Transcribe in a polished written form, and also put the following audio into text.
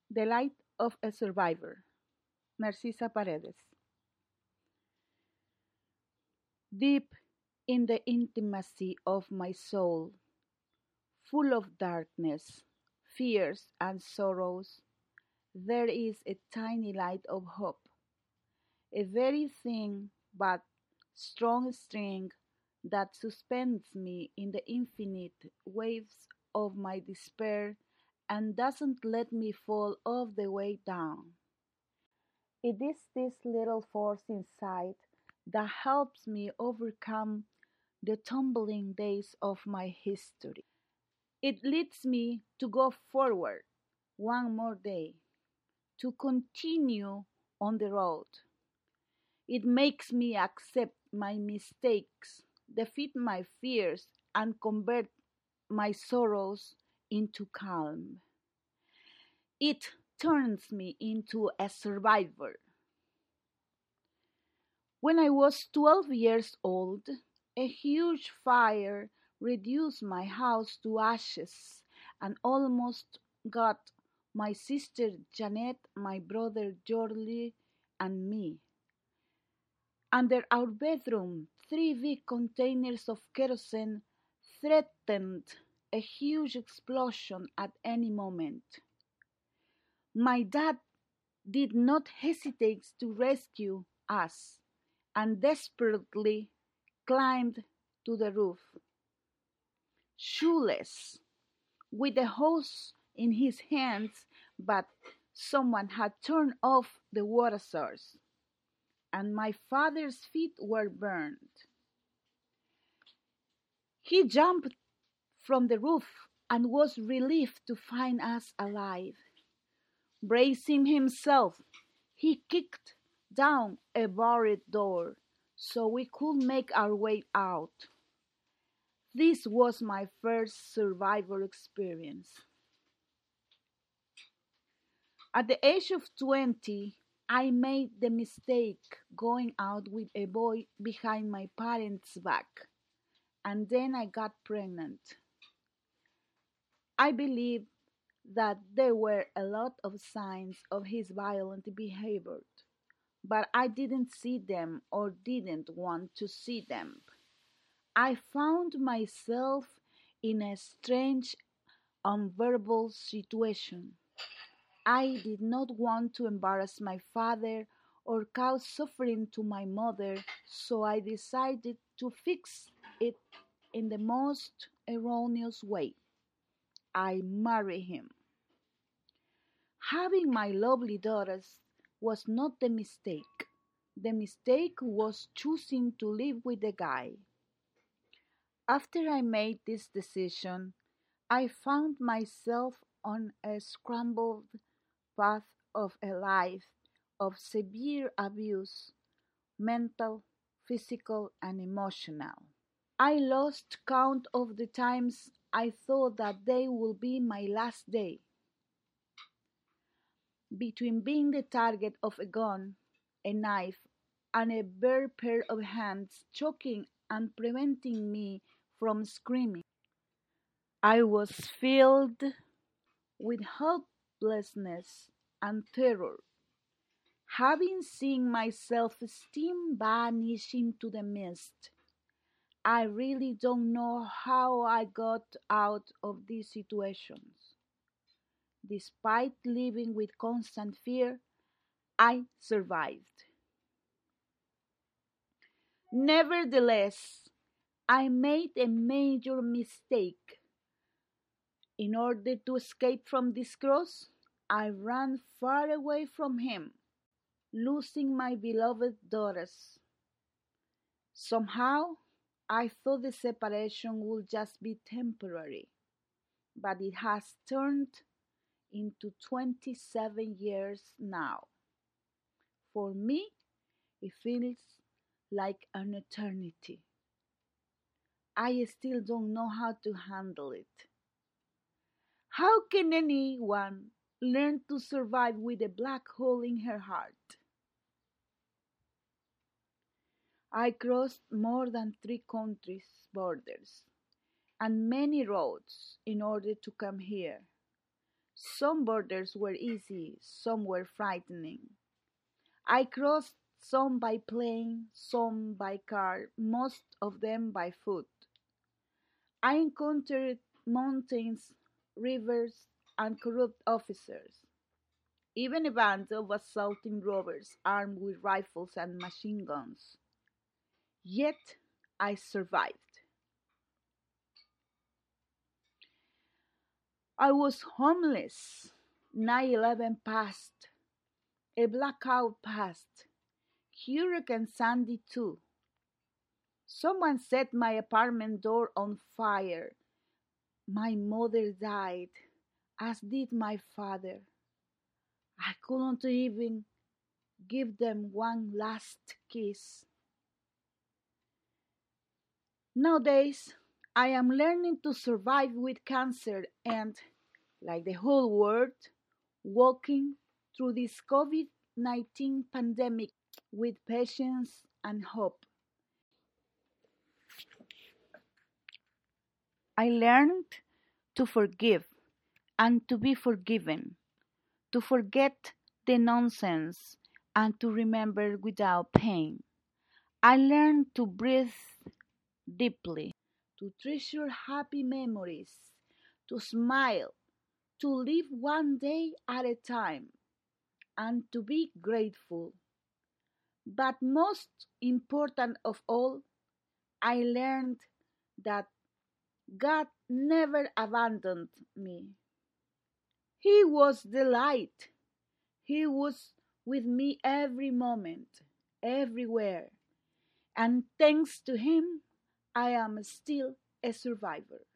The Light of a Survivor, Narcisa Paredes. Deep in the intimacy of my soul, full of darkness, fears, and sorrows, there is a tiny light of hope, a very thin but strong string that suspends me in the infinite waves of my despair and doesn't let me fall all the way down. It is this little force inside that helps me overcome the tumbling days of my history. It leads me to go forward one more day, to continue on the road. It makes me accept my mistakes, defeat my fears, and convert my sorrows into calm. It turns me into a survivor. When I was 12 years old, a huge fire reduced my house to ashes and almost got my sister Janet, my brother Jordi, and me. Under our bedroom, three big containers of kerosene threatened a huge explosion at any moment. My dad did not hesitate to rescue us and desperately climbed to the roof, shoeless, with the hose in his hands, but someone had turned off the water source, and my father's feet were burned. He jumped from the roof and was relieved to find us alive. Bracing himself, he kicked down a barred door so we could make our way out. This was my first survivor experience. At the age of 20, I made the mistake going out with a boy behind my parents' back, and then I got pregnant. I believe that there were a lot of signs of his violent behavior, but I didn't see them or didn't want to see them. I found myself in a strange, unbearable situation. I did not want to embarrass my father or cause suffering to my mother, so I decided to fix it in the most erroneous way. I married him. Having my lovely daughters was not the mistake. The mistake was choosing to live with the guy. After I made this decision, I found myself on a scrambled path of a life of severe abuse, mental, physical, and emotional. I lost count of the times I thought that day would be my last day. Between being the target of a gun, a knife, and a bare pair of hands choking and preventing me from screaming, I was filled with helplessness and terror. Having seen my self-esteem vanish into the mist, I really don't know how I got out of these situations. Despite living with constant fear, I survived. Nevertheless, I made a major mistake. In order to escape from this cross, I ran far away from him, losing my beloved daughters. Somehow, I thought the separation would just be temporary, but it has turned into 27 years now. For me, it feels like an eternity. I still don't know how to handle it. How can anyone learn to survive with a black hole in her heart? I crossed more than 3 countries' borders and many roads in order to come here. Some borders were easy, some were frightening. I crossed some by plane, some by car, most of them by foot. I encountered mountains, rivers, and corrupt officers, even a band of assaulting robbers armed with rifles and machine guns. Yet I survived. I was homeless. 9/11 passed. A blackout passed. Hurricane Sandy too. Someone set my apartment door on fire. My mother died, as did my father. I couldn't even give them one last kiss. Nowadays, I am learning to survive with cancer and, like the whole world, walking through this COVID-19 pandemic with patience and hope. I learned to forgive and to be forgiven, to forget the nonsense and to remember without pain. I learned to breathe deeply, to treasure happy memories, to smile, to live one day at a time, and to be grateful. But most important of all, I learned that God never abandoned me. He was the light. He was with me every moment, everywhere. And thanks to Him, I am still a survivor.